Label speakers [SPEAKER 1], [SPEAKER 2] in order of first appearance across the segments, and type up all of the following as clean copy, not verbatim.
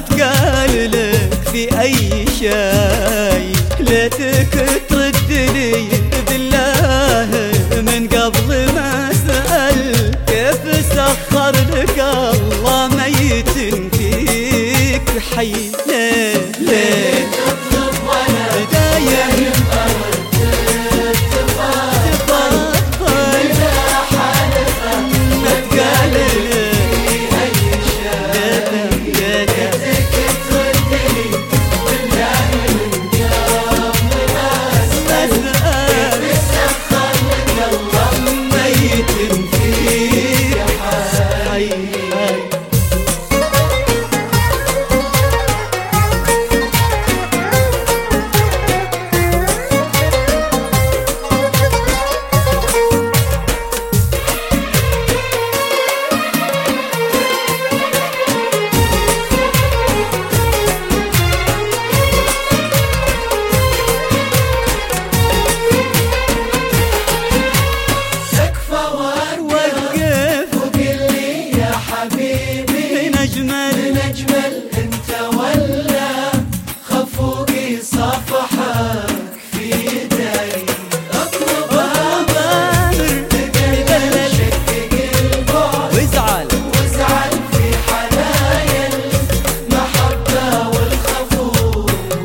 [SPEAKER 1] تقال لك في أي شيء، ليتك ترد لي بالله من قبل ما أسأل كيف سخر لك الله ميت فيك حي. ليه ليه تطلب وانا دايم
[SPEAKER 2] نجمل انت ولا خفوقي صفحك في يدي، اطلب امر تقل شقق البعد وازعل في حنايا المحبة والخفوق.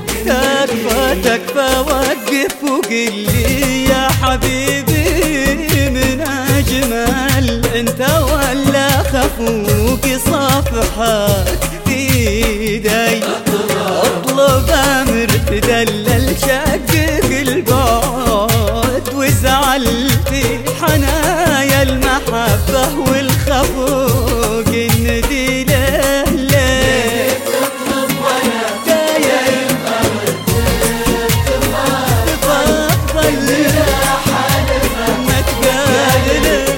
[SPEAKER 1] تكفى وقف وقل لي يا حبيبي من اجمل انت ولا خفوقي صفحك في ايدي، اطلب امر تدلل شقق البعد وازعل في حنايا المحبة والخفوق. الندي له ليه
[SPEAKER 2] تطلب وانا
[SPEAKER 1] دايم تفضل
[SPEAKER 2] حالفة
[SPEAKER 1] ما تقال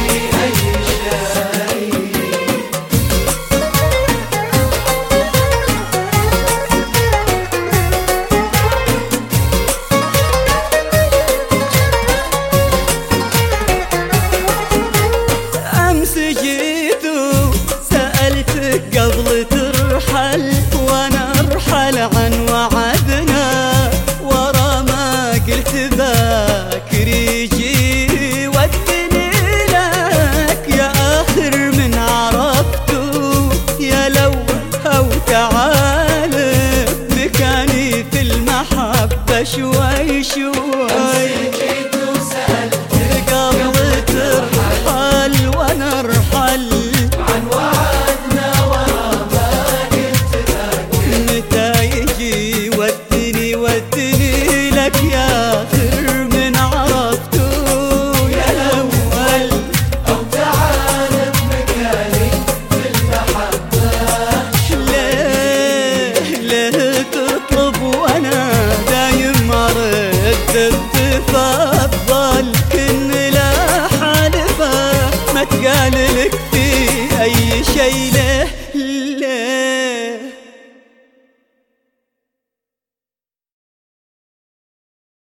[SPEAKER 1] جيت وسألتك قبل ترحل وانا ارحل عن وعدنا، ورا ما قلت باكر يجي ودني لك يا اخر من عرفته يا الاول او تعال مكاني في المحبة شوي شوي.
[SPEAKER 2] جيت وسألتك
[SPEAKER 1] قبل ترحل وانا ارحل
[SPEAKER 2] عن وعدنا ورا ما قلت باكر،
[SPEAKER 1] متى يجي ودني لك يا اخر من عرفته يا الاول
[SPEAKER 2] او تعال بمكاني في المحبة.
[SPEAKER 1] ليه تطلب وانا دايم ارد اتفاق